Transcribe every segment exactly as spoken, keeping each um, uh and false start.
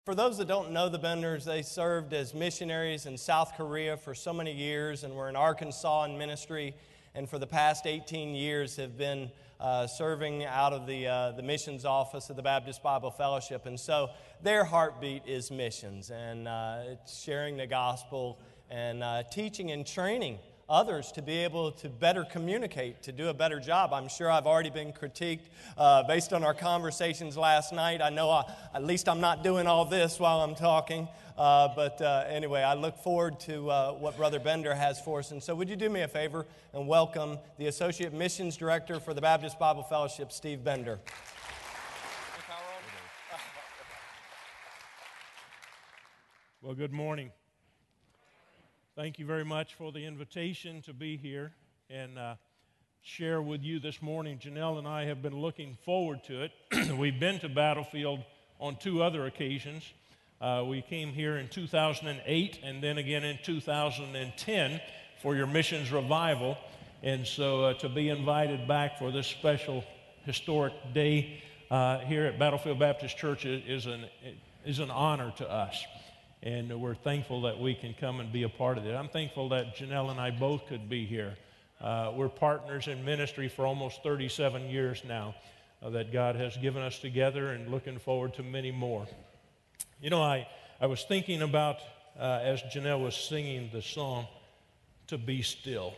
For those that don't know the Benders, they served as missionaries in South Korea for so many years and were in Arkansas in ministry, and for the past eighteen years have been uh, serving out of the, uh, the missions office of the Baptist Bible Fellowship. And so their heartbeat is missions, and uh, it's sharing the gospel and uh, teaching and training others to be able to better communicate, to do a better job. I'm sure I've already been critiqued uh, based on our conversations last night. I know I, at least I'm not doing all this while I'm talking. Uh, but uh, anyway, I look forward to uh, what Brother Bender has for us. And so would you do me a favor and welcome the Associate Missions Director for the Baptist Bible Fellowship, Steve Bender. Well, good morning. Thank you very much for the invitation to be here and uh, share with you this morning. Janelle and I have been looking forward to it. We've been to Battlefield on two other occasions. Uh, we came here in two thousand eight and then again in two thousand ten for your missions revival. And so uh, to be invited back for this special historic day uh, here at Battlefield Baptist Church is, is, an, is an honor to us. And we're thankful that we can come and be a part of it. I'm thankful that Janelle and I both could be here. Uh, we're partners in ministry for almost thirty-seven years now uh, that God has given us together, and looking forward to many more. You know, I, I was thinking about, uh, as Janelle was singing the song, To Be Still.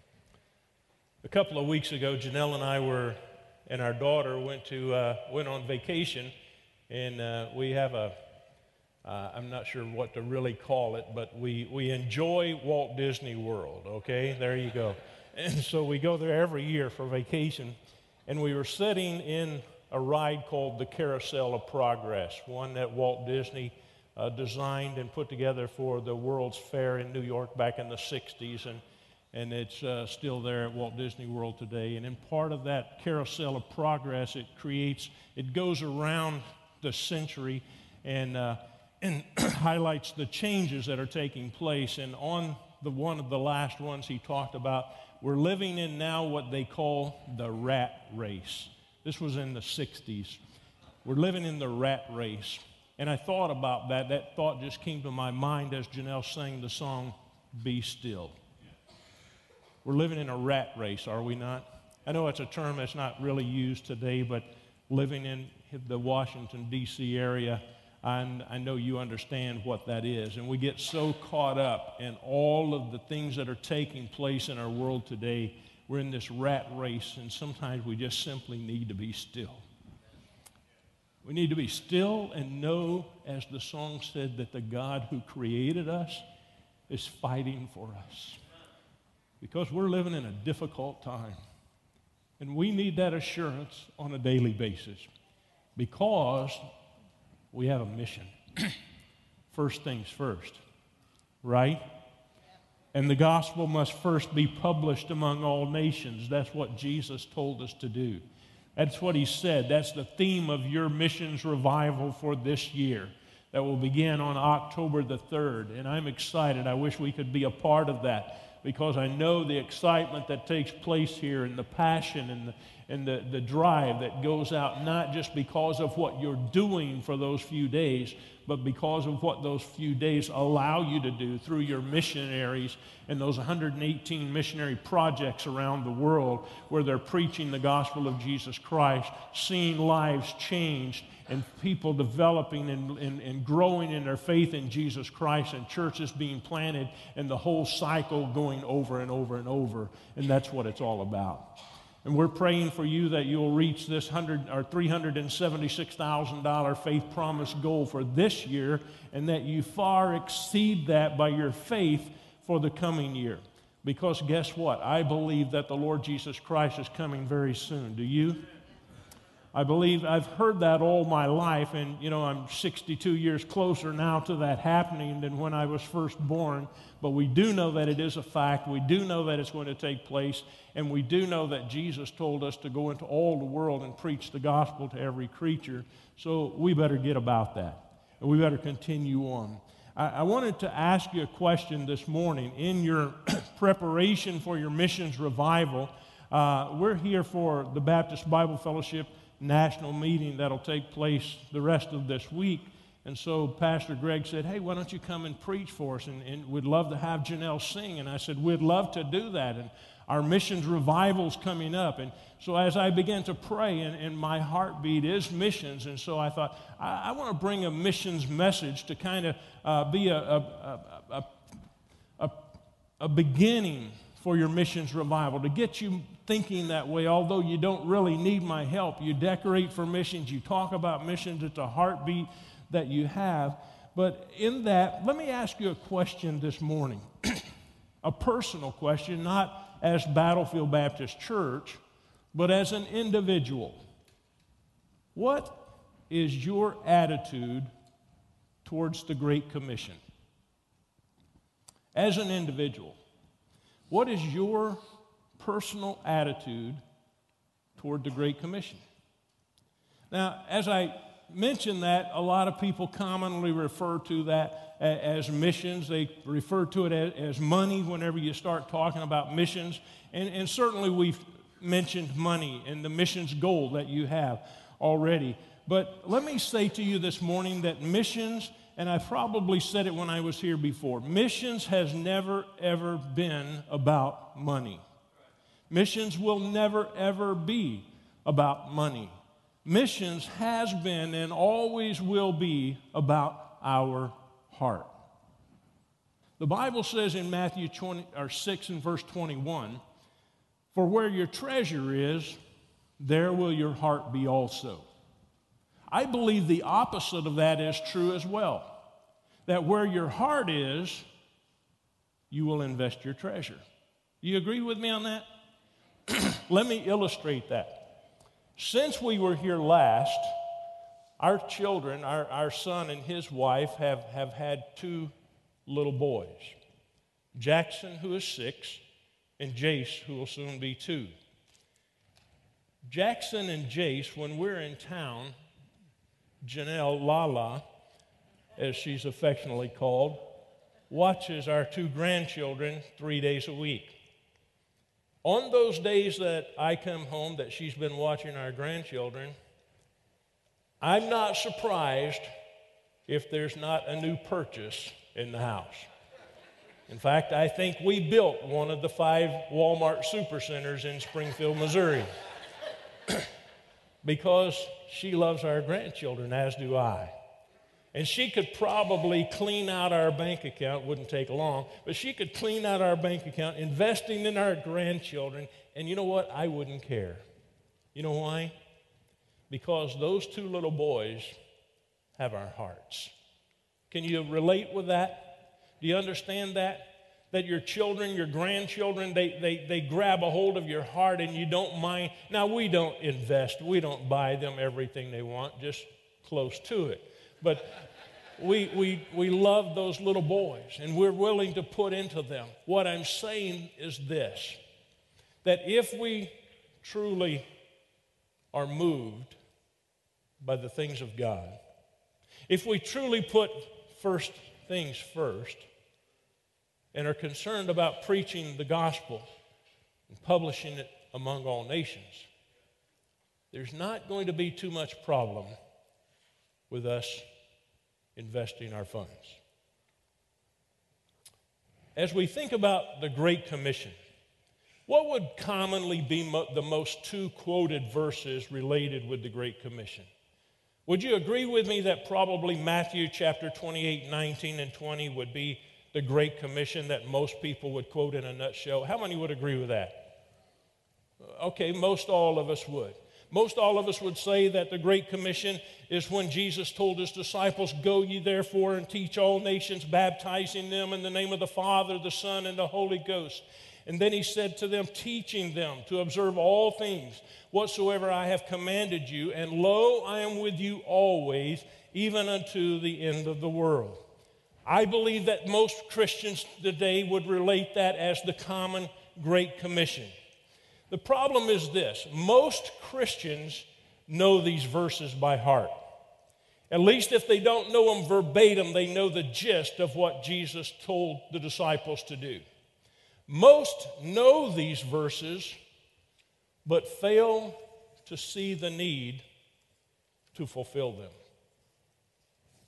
A couple of weeks ago, Janelle and I were, and our daughter went to uh, went on vacation, and uh, we have a Uh, I'm not sure what to really call it, but we, we enjoy Walt Disney World, okay? There you go. And so we go there every year for vacation, and we were sitting in a ride called the Carousel of Progress, one that Walt Disney uh, designed and put together for the World's Fair in New York back in the sixties, and, and it's uh, still there at Walt Disney World today. And in part of that Carousel of Progress, it creates, it goes around the century, and uh, and highlights the changes that are taking place. And on the one of the last ones he talked about, we're living in now what they call the rat race. This was in the sixties. We're living in the rat race. And I thought about that. That thought just came to my mind as Janelle sang the song, Be Still. We're living in a rat race, are we not? I know it's a term that's not really used today, but living in the Washington, D C area, And I know you understand what that is. And we get so caught up in all of the things that are taking place in our world today. We're in this rat race, and sometimes we just simply need to be still. We need to be still and know, as the song said, that the God who created us is fighting for us. Because we're living in a difficult time. And we need that assurance on a daily basis. Because we have a mission. First things first, right? And the gospel must first be published among all nations. That's what Jesus told us to do. That's what he said. That's the theme of your missions revival for this year that will begin on October the third. And I'm excited. I wish we could be a part of that, because I know the excitement that takes place here, and the passion and the, and the, the drive that goes out, not just because of what you're doing for those few days, but because of what those few days allow you to do through your missionaries and those one hundred eighteen missionary projects around the world where they're preaching the gospel of Jesus Christ, seeing lives changed, and people developing and, and, and growing in their faith in Jesus Christ, and churches being planted, and the whole cycle going over and over and over. And that's what it's all about. And we're praying for you that you'll reach this one hundred or three hundred seventy-six thousand dollars faith promise goal for this year, and that you far exceed that by your faith for the coming year. Because guess what? I believe that the Lord Jesus Christ is coming very soon. Do you? I believe I've heard that all my life, and you know, I'm sixty-two years closer now to that happening than when I was first born. But we do know that it is a fact. We do know that it's going to take place, and we do know that Jesus told us to go into all the world and preach the gospel to every creature. So we better get about that, and we better continue on. I, I wanted to ask you a question this morning. In your preparation for your missions revival, uh, we're here for the Baptist Bible Fellowship National meeting that'll take place the rest of this week. And so Pastor Greg said, hey, why don't you come and preach for us? And, and we'd love to have Janelle sing. And I said, we'd love to do that. And our missions revival's coming up. And so as I began to pray, and, and my heartbeat is missions, and so I thought, I, I want to bring a missions message to kind of uh, be a, a, a, a, a beginning for your missions revival, to get you thinking that way. Although you don't really need my help, you decorate for missions, you talk about missions, it's a heartbeat that you have. But in that, let me ask you a question this morning, a personal question, not as Battlefield Baptist Church, but as an individual. What is your attitude towards the Great Commission? As an individual, what is your personal attitude toward the Great Commission? Now, as I mentioned that, a lot of people commonly refer to that as missions. They refer to it as money whenever you start talking about missions. And, and certainly we've mentioned money and the missions goal that you have already. But let me say to you this morning that missions, and I probably said it when I was here before, missions has never, ever been about money. Missions will never, ever be about money. Missions has been and always will be about our heart. The Bible says in Matthew twenty, or six and verse twenty-one, for where your treasure is, there will your heart be also. I believe the opposite of that is true as well. That where your heart is, you will invest your treasure. You agree with me on that? Let me illustrate that. Since we were here last, our children, our, our son and his wife, have, have had two little boys. Jackson, who is six, and Jace, who will soon be two. Jackson and Jace, when we're in town, Janelle, Lala, as she's affectionately called, watches our two grandchildren three days a week. On those days that I come home that she's been watching our grandchildren, I'm not surprised if there's not a new purchase in the house. In fact, I think we built one of the five Walmart supercenters in Springfield, Missouri, because she loves our grandchildren, as do I. And she could probably clean out our bank account, wouldn't take long, but she could clean out our bank account, investing in our grandchildren, and you know what? I wouldn't care. You know why? Because those two little boys have our hearts. Can you relate with that? Do you understand that? That your children, your grandchildren, they, they, they grab a hold of your heart and you don't mind. Now, we don't invest. We don't buy them everything they want, just close to it. But we, we, we love those little boys, and we're willing to put into them. What I'm saying is this, that if we truly are moved by the things of God, if we truly put first things first and are concerned about preaching the gospel and publishing it among all nations, there's not going to be too much problem with us investing our funds. As we think about the Great Commission, what would commonly be mo- the most two quoted verses related with the Great Commission? Would you agree with me that probably Matthew chapter twenty-eight, nineteen, and twenty would be the Great Commission that most people would quote in a nutshell? How many would agree with that? Okay, most all of us would. Most all of us would say that the Great Commission is when Jesus told his disciples, "Go ye therefore and teach all nations, baptizing them in the name of the Father, the Son, and the Holy Ghost." And then he said to them, teaching them to observe all things whatsoever I have commanded you, and lo, I am with you always, even unto the end of the world. I believe that most Christians today would relate that as the common Great Commission. The problem is this: most Christians know these verses by heart. At least if they don't know them verbatim, they know the gist of what Jesus told the disciples to do. Most know these verses, but fail to see the need to fulfill them.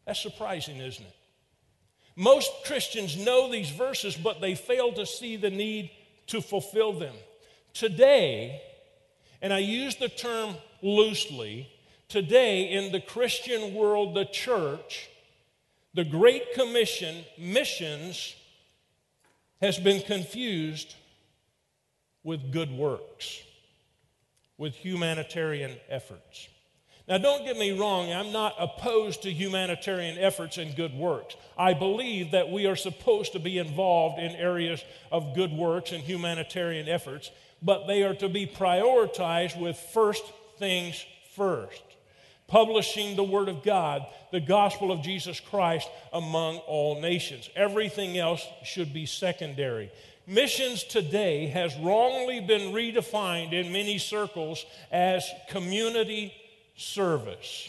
That's surprising, isn't it? Most Christians know these verses, but they fail to see the need to fulfill them. Today, and I use the term loosely, today in the Christian world, the church, the Great Commission, missions, has been confused with good works, with humanitarian efforts. Now, don't get me wrong, I'm not opposed to humanitarian efforts and good works. I believe that we are supposed to be involved in areas of good works and humanitarian efforts, but they are to be prioritized with first things first. Publishing the Word of God, the gospel of Jesus Christ among all nations. Everything else should be secondary. Missions today has wrongly been redefined in many circles as community service.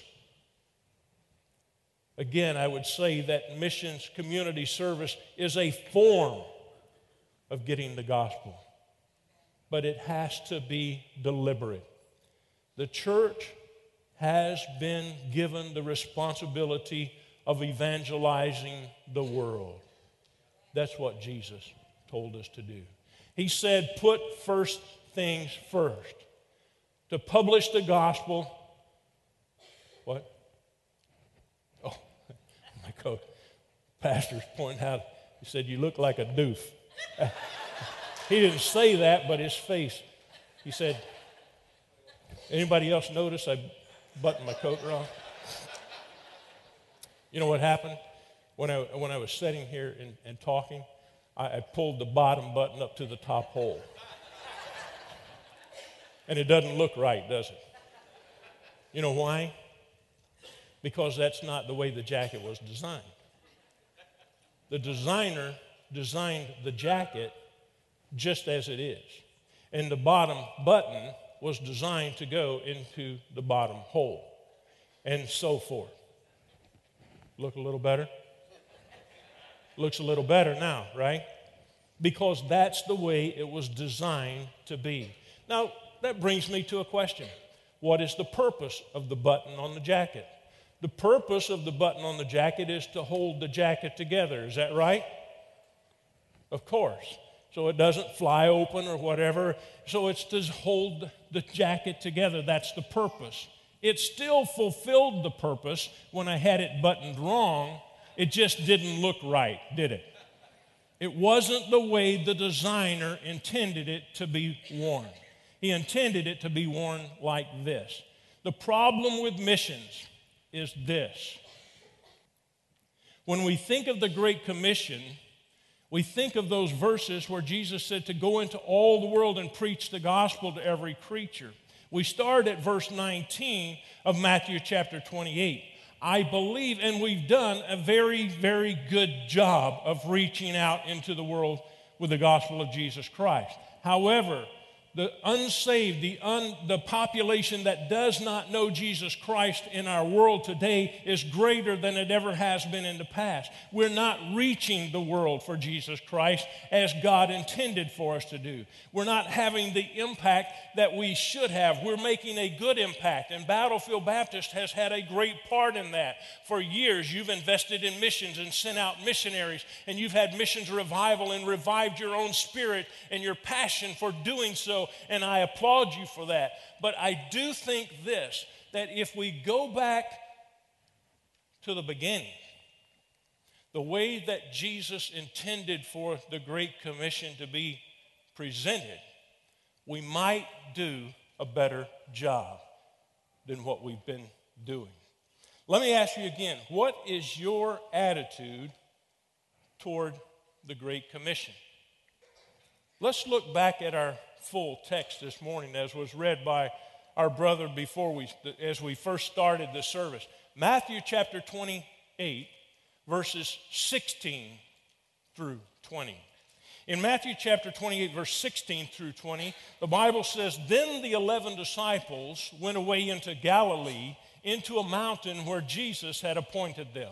Again, I would say that missions community service is a form of getting the gospel, but it has to be deliberate. The church has been given the responsibility of evangelizing the world. That's what Jesus told us to do. He said, put first things first. To publish the gospel. What? Oh, my coat. Pastor's pointing out, he said, you look like a doof. He didn't say that, but his face. He said, anybody else notice I buttoned my coat wrong? You know what happened? When I, when I was sitting here and, and talking, I, I pulled the bottom button up to the top hole. And it doesn't look right, does it? You know why? Because that's not the way the jacket was designed. The designer designed the jacket just as it is. And the bottom button was designed to go into the bottom hole, and so forth. Look a little better? Looks a little better now, right? Because that's the way it was designed to be. Now, that brings me to a question. What is the purpose of the button on the jacket? The purpose of the button on the jacket is to hold the jacket together. Is that right? Of course. So it doesn't fly open or whatever. So it's to hold the jacket together. That's the purpose. It still fulfilled the purpose when I had it buttoned wrong. It just didn't look right, did it? It wasn't the way the designer intended it to be worn. He intended it to be worn like this. The problem with missions is this. When we think of the Great Commission, we think of those verses where Jesus said to go into all the world and preach the gospel to every creature. We start at verse nineteen of Matthew chapter twenty-eight. I believe, and we've done a very, very good job of reaching out into the world with the gospel of Jesus Christ. However, the unsaved, the, un, the population that does not know Jesus Christ in our world today is greater than it ever has been in the past. We're not reaching the world for Jesus Christ as God intended for us to do. We're not having the impact that we should have. We're making a good impact, and Battlefield Baptist has had a great part in that. For years, you've invested in missions and sent out missionaries, and you've had missions revival and revived your own spirit and your passion for doing so. And I applaud you for that. But I do think this, that if we go back to the beginning, the way that Jesus intended for the Great Commission to be presented, we might do a better job than what we've been doing. Let me ask you again, what is your attitude toward the Great Commission? Let's look back at our full text this morning as was read by our brother before we, as we first started the service. Matthew chapter twenty-eight, verses sixteen through twenty. In Matthew chapter twenty-eight, verse sixteen through twenty, the Bible says, "Then the eleven disciples went away into Galilee, into a mountain where Jesus had appointed them.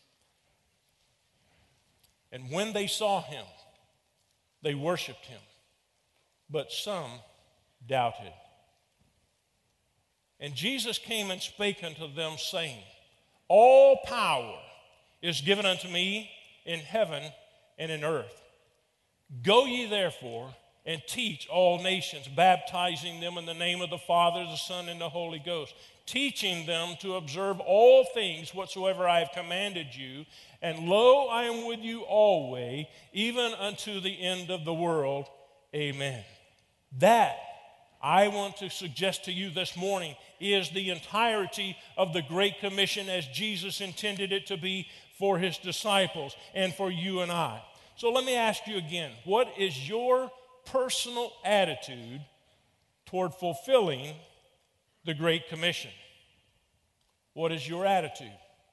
And when they saw him, they worshiped him, but some doubted. And Jesus came and spake unto them, saying, All power is given unto me in heaven and in earth. Go ye therefore and teach all nations, baptizing them in the name of the Father, the Son, and the Holy Ghost, teaching them to observe all things whatsoever I have commanded you. And lo, I am with you always, even unto the end of the world. Amen. That, I want to suggest to you this morning, is the entirety of the Great Commission as Jesus intended it to be for his disciples and for you and I. So let me ask you again, what is your personal attitude toward fulfilling the Great Commission? What is your attitude?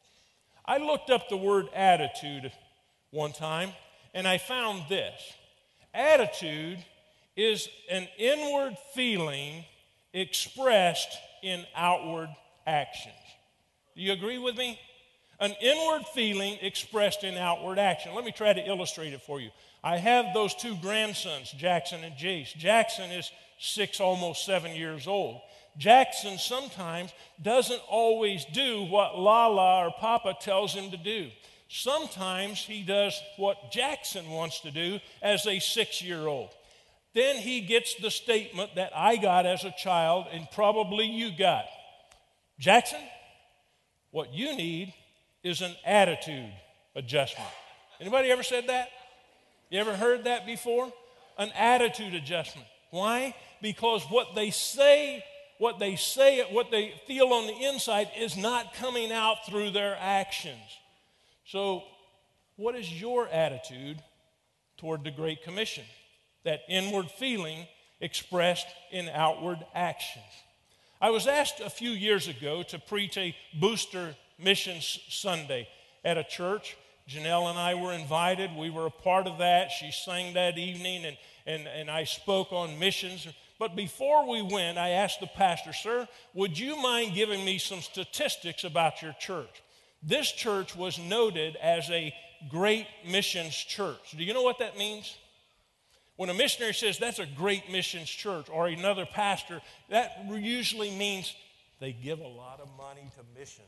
I looked up the word attitude one time, and I found this. Attitude is an inward feeling expressed in outward actions. Do you agree with me? An inward feeling expressed in outward action. Let me try to illustrate it for you. I have those two grandsons, Jackson and Jace. Jackson is six, almost seven years old. Jackson sometimes doesn't always do what Lala or Papa tells him to do. Sometimes he does what Jackson wants to do as a six-year-old. Then he gets the statement that I got as a child and probably you got. Jackson, what you need is an attitude adjustment. Anybody ever said that? You ever heard that before? An attitude adjustment. Why? Because what they say, what they say, what they feel on the inside is not coming out through their actions. So, what is your attitude toward the Great Commission? That inward feeling expressed in outward actions. I was asked a few years ago to preach a booster missions Sunday at a church. Janelle and I were invited. We were a part of that. She sang that evening, and, and, and I spoke on missions. But before we went, I asked the pastor, sir, would you mind giving me some statistics about your church? This church was noted as a great missions church. Do you know what that means? When a missionary says that's a great missions church, or another pastor, that usually means they give a lot of money to missions.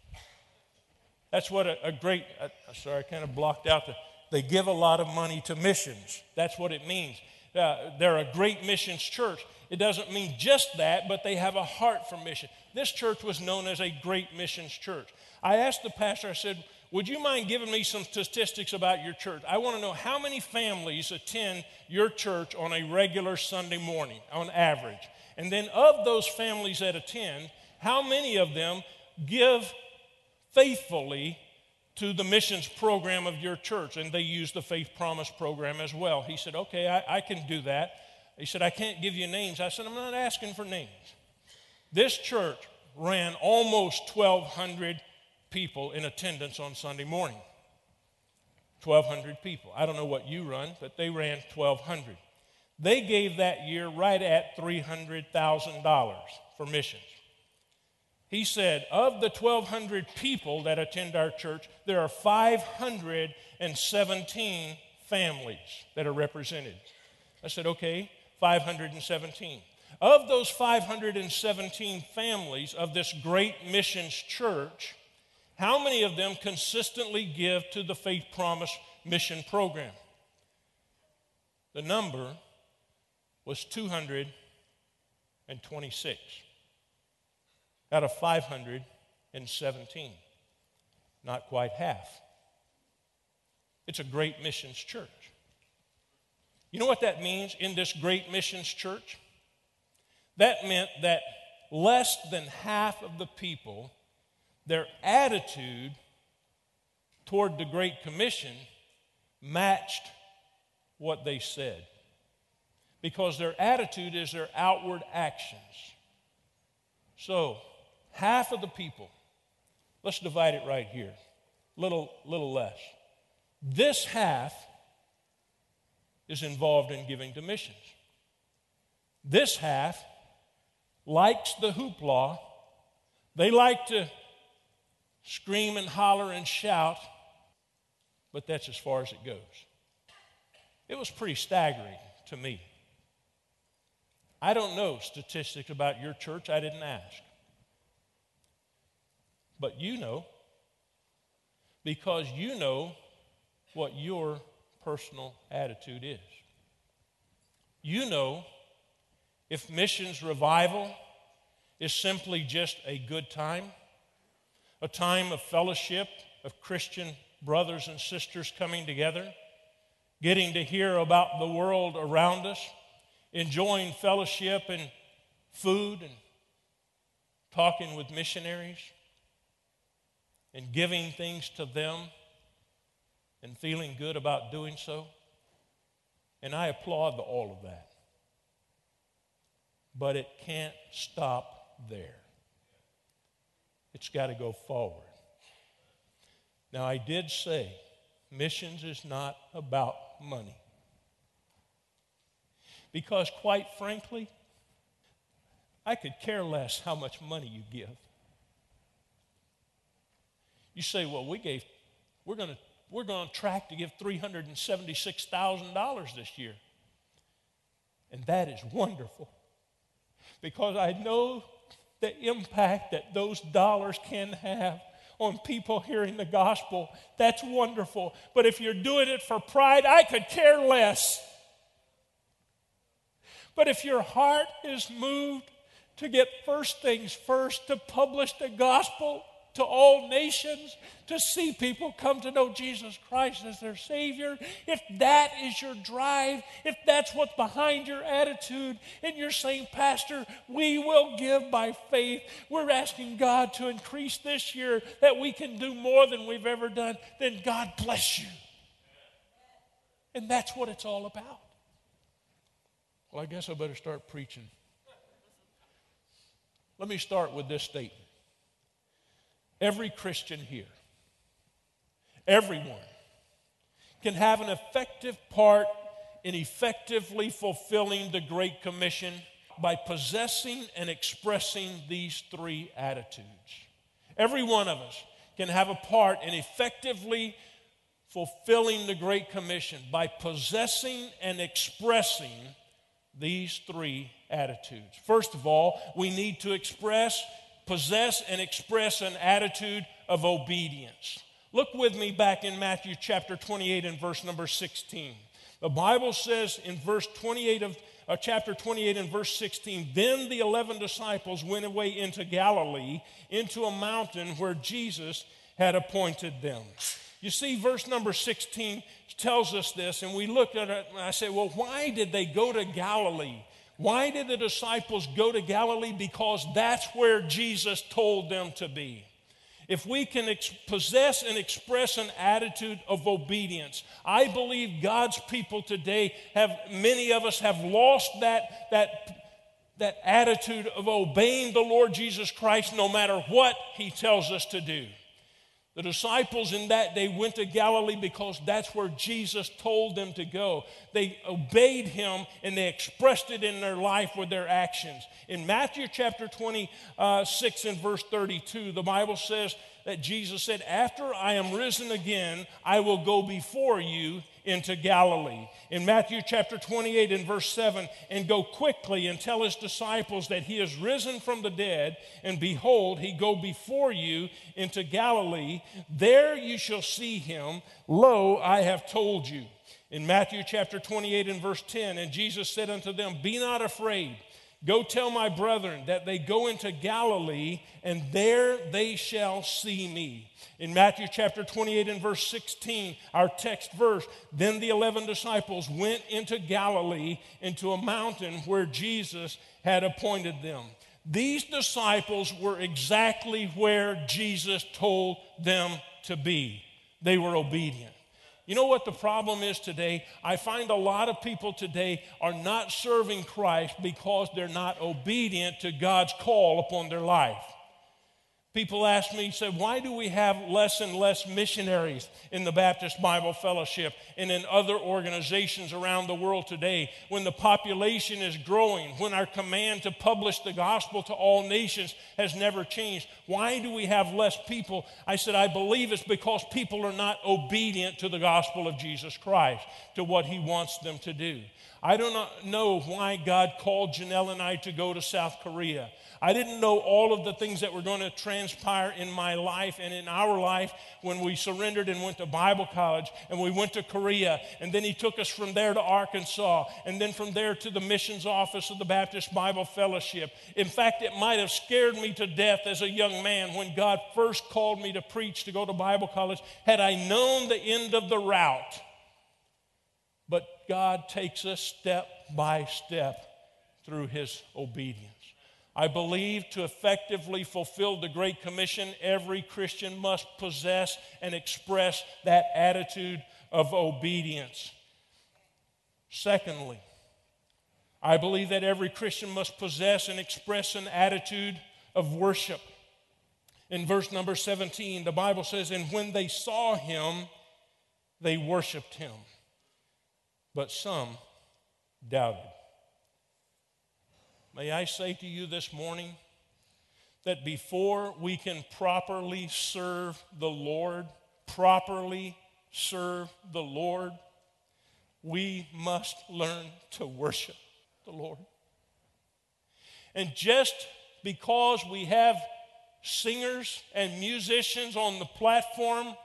That's what a, a great, uh, sorry, I kind of blocked out the, they give a lot of money to missions. That's what it means. Uh, they're a great missions church. It doesn't mean just that, but they have a heart for mission. This church was known as a great missions church. I asked the pastor, I said, would you mind giving me some statistics about your church? I want to know how many families attend your church on a regular Sunday morning, on average. And then of those families that attend, how many of them give faithfully to the missions program of your church? And they use the Faith Promise program as well. He said, okay, I, I can do that. He said, I can't give you names. I said, I'm not asking for names. This church ran almost twelve hundred people in attendance on Sunday morning. twelve hundred people. I don't know what you run, but they ran twelve hundred. They gave that year right at three hundred thousand dollars for missions. He said, of the twelve hundred people that attend our church, there are five hundred seventeen families that are represented. I said, okay, five hundred seventeen. Of those five hundred seventeen families of this great missions church, how many of them consistently give to the Faith Promise mission program? The number was two hundred twenty-six out of five hundred seventeen. Not quite half. It's a great missions church. You know what that means in this great missions church? That meant that less than half of the people, their attitude toward the Great Commission matched what they said. Because their attitude is their outward actions. So, half of the people, let's divide it right here, little, little less. This half is involved in giving to missions. This half likes the hoopla. They like to scream and holler and shout, but that's as far as it goes. It was pretty staggering to me. I don't know statistics about your church. I didn't ask. But you know, because you know what your personal attitude is. You know if missions revival is simply just a good time, a time of fellowship of Christian brothers and sisters coming together, getting to hear about the world around us, enjoying fellowship and food and talking with missionaries and giving things to them and feeling good about doing so. And I applaud all of that. But it can't stop there. It's got to go forward. Now, I did say missions is not about money. Because quite frankly, I could care less how much money you give. You say, well, we gave, we're going to we're going to track to give three hundred seventy-six thousand dollars this year. And that is wonderful. Because I know the impact that those dollars can have on people hearing the gospel. That's wonderful. But if you're doing it for pride, I could care less. But if your heart is moved to get first things first, to publish the gospel to all nations, to see people come to know Jesus Christ as their Savior, if that is your drive, if that's what's behind your attitude, and you're saying, Pastor, we will give by faith, we're asking God to increase this year that we can do more than we've ever done, then God bless you. And that's what it's all about. Well, I guess I better start preaching. Let me start with this statement. Every Christian here, everyone, can have an effective part in effectively fulfilling the Great Commission by possessing and expressing these three attitudes. Every one of us can have a part in effectively fulfilling the Great Commission by possessing and expressing these three attitudes. First of all, we need to express possess and express an attitude of obedience. Look with me back in Matthew chapter twenty-eight and verse number sixteen. The Bible says in verse twenty-eight of uh, chapter twenty-eight and verse sixteen, then the eleven disciples went away into Galilee, into a mountain where Jesus had appointed them. You see, verse number sixteen tells us this, and we looked at it and I said, well, why did they go to Galilee? Why did the disciples go to Galilee? Because that's where Jesus told them to be. If we can ex- possess and express an attitude of obedience, I believe God's people today have, many of us have lost that, that, that attitude of obeying the Lord Jesus Christ no matter what He tells us to do. The disciples in that day went to Galilee because that's where Jesus told them to go. They obeyed Him and they expressed it in their life with their actions. In Matthew chapter twenty-six and verse thirty-two, the Bible says that Jesus said, after I am risen again, I will go before you into Galilee. In Matthew chapter twenty-eight and verse seven, and go quickly and tell His disciples that He is risen from the dead, and behold, He go before you into Galilee. There you shall see Him. Lo, I have told you. In Matthew chapter twenty-eight and verse ten, and Jesus said unto them, be not afraid. Go tell my brethren that they go into Galilee, and there they shall see me. In Matthew chapter twenty-eight and verse sixteen, our text verse, then the eleven disciples went into Galilee, into a mountain where Jesus had appointed them. These disciples were exactly where Jesus told them to be. They were obedient. You know what the problem is today? I find a lot of people today are not serving Christ because they're not obedient to God's call upon their life. People ask me, say, why do we have less and less missionaries in the Baptist Bible Fellowship and in other organizations around the world today when the population is growing, when our command to publish the gospel to all nations has never changed? Why do we have less people? I said, I believe it's because people are not obedient to the gospel of Jesus Christ, to what He wants them to do. I do not know why God called Janelle and I to go to South Korea. I didn't know all of the things that were going to transpire in my life and in our life when we surrendered and went to Bible college, and we went to Korea, and then he took us from there to Arkansas, and then from there to the missions office of the Baptist Bible Fellowship. In fact, it might have scared me to death as a young man when God first called me to preach, to go to Bible college, had I known the end of the route. But God takes us step by step through his obedience. I believe to effectively fulfill the Great Commission, every Christian must possess and express that attitude of obedience. Secondly, I believe that every Christian must possess and express an attitude of worship. In verse number seventeen, the Bible says, "And when they saw him, they worshiped him, but some doubted." May I say to you this morning that before we can properly serve the Lord, properly serve the Lord, we must learn to worship the Lord. And just because we have singers and musicians on the platform,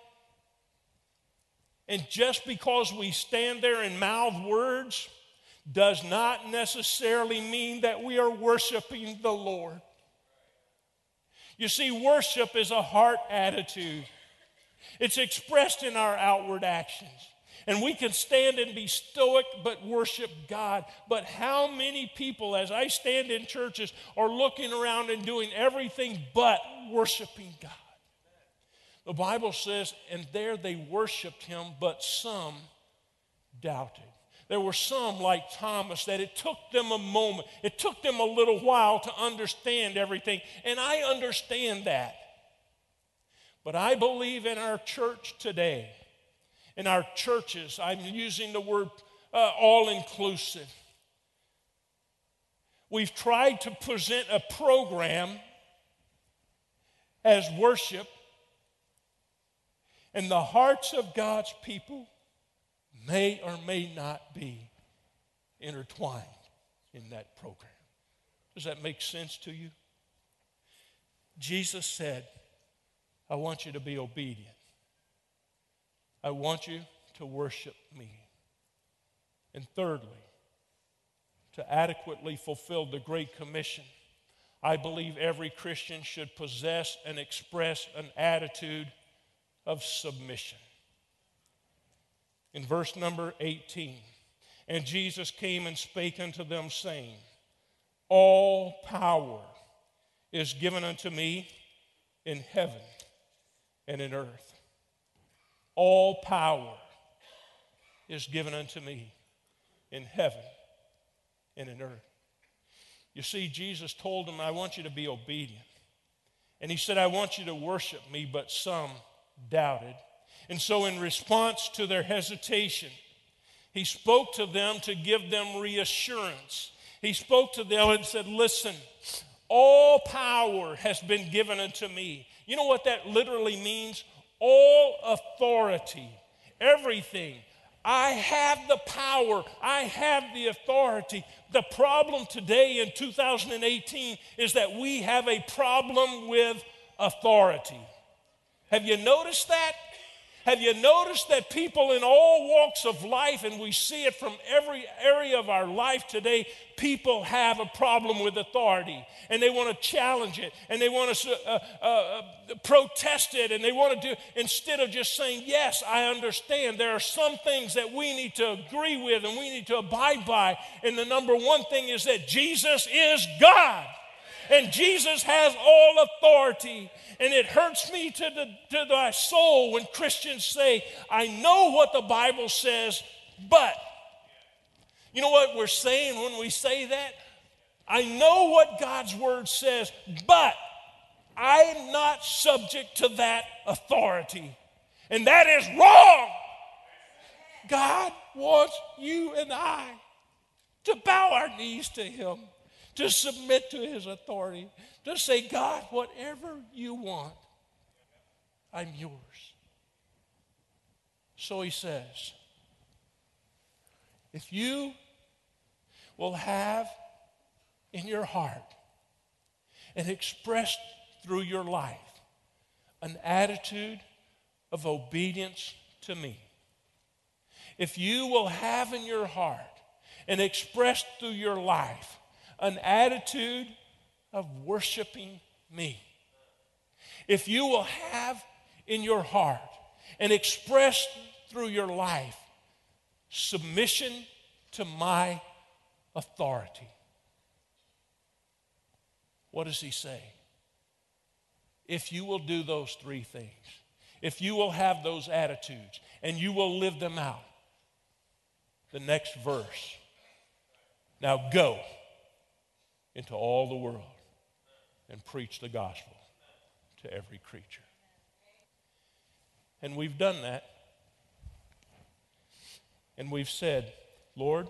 and just because we stand there and mouth words, does not necessarily mean that we are worshiping the Lord. You see, worship is a heart attitude. It's expressed in our outward actions. And we can stand and be stoic but worship God. But how many people, as I stand in churches, are looking around and doing everything but worshiping God? The Bible says, and there they worshiped him, but some doubted. There were some, like Thomas, that it took them a moment. It took them a little while to understand everything. And I understand that. But I believe in our church today, in our churches, I'm using the word uh, all-inclusive. We've tried to present a program as worship, and the hearts of God's people may or may not be intertwined in that program. Does that make sense to you? Jesus said, I want you to be obedient. I want you to worship me. And thirdly, to adequately fulfill the Great Commission, I believe every Christian should possess and express an attitude of submission. In verse number eighteen, and Jesus came and spake unto them, saying, all power is given unto me in heaven and in earth. All power is given unto me in heaven and in earth. You see, Jesus told them, I want you to be obedient. And he said, I want you to worship me, but some doubted. And so in response to their hesitation, he spoke to them to give them reassurance. He spoke to them and said, listen, all power has been given unto me. You know what that literally means? All authority, everything. I have the power. I have the authority. The problem today in two thousand eighteen is that we have a problem with authority. Have you noticed that? Have you noticed that people in all walks of life, and we see it from every area of our life today, people have a problem with authority, and they want to challenge it, and they want to uh, uh, uh, protest it, and they want to do, instead of just saying, yes, I understand, there are some things that we need to agree with and we need to abide by, and the number one thing is that Jesus is God. And Jesus has all authority. And it hurts me to, the, to my soul when Christians say, I know what the Bible says, but. You know what we're saying when we say that? I know what God's word says, but I'm not subject to that authority. And that is wrong. God wants you and I to bow our knees to him, to submit to his authority, to say, God, whatever you want, I'm yours. So he says, if you will have in your heart and express through your life an attitude of obedience to me. If you will have in your heart and express through your life an attitude of worshiping me, if you will have in your heart and express through your life submission to my authority, what does he say? If you will do those three things, if you will have those attitudes and you will live them out, the next verse, now go into all the world and preach the gospel to every creature. And we've done that. And we've said, Lord,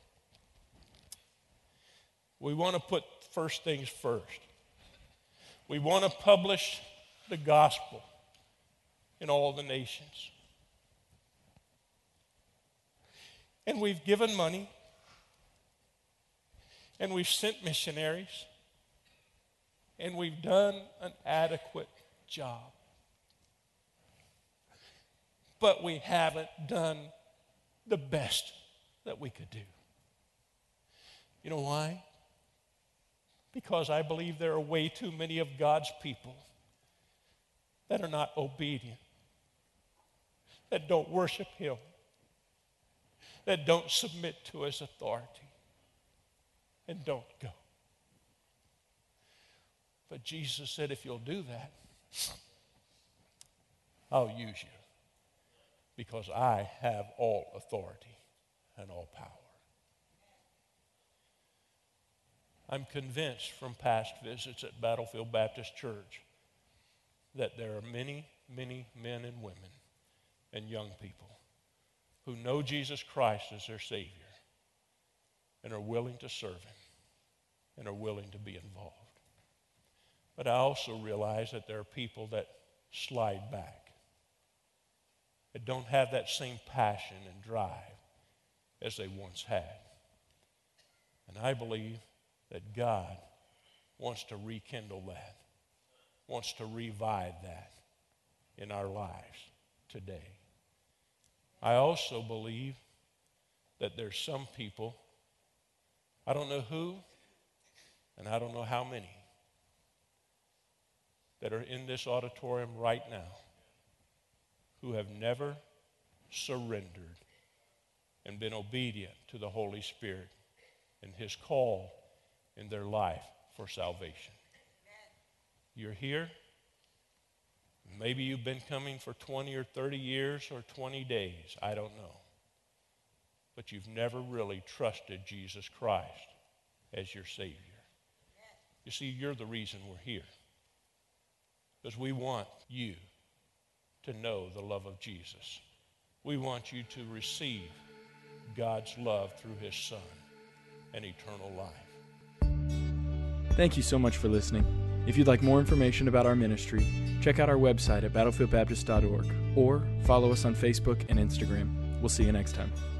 we want to put first things first. We want to publish the gospel in all the nations. And we've given money. And we've sent missionaries. And we've done an adequate job. But we haven't done the best that we could do. You know why? Because I believe there are way too many of God's people that are not obedient, that don't worship Him, that don't submit to His authority, and don't go. But Jesus said, if you'll do that, I'll use you, because I have all authority and all power. I'm convinced from past visits at Battlefield Baptist Church that there are many, many men and women and young people who know Jesus Christ as their Savior and are willing to serve Him and are willing to be involved. But I also realize that there are people that slide back, that don't have that same passion and drive as they once had. And I believe that God wants to rekindle that, wants to revive that in our lives today. I also believe that there's some people, I don't know who, and I don't know how many, that are in this auditorium right now who have never surrendered and been obedient to the Holy Spirit and His call in their life for salvation. You're here. Maybe you've been coming for twenty or thirty years or twenty days. I don't know. But you've never really trusted Jesus Christ as your Savior. You see, you're the reason we're here. Because we want you to know the love of Jesus. We want you to receive God's love through His Son and eternal life. Thank you so much for listening. If you'd like more information about our ministry, check out our website at battlefield baptist dot org or follow us on Facebook and Instagram. We'll see you next time.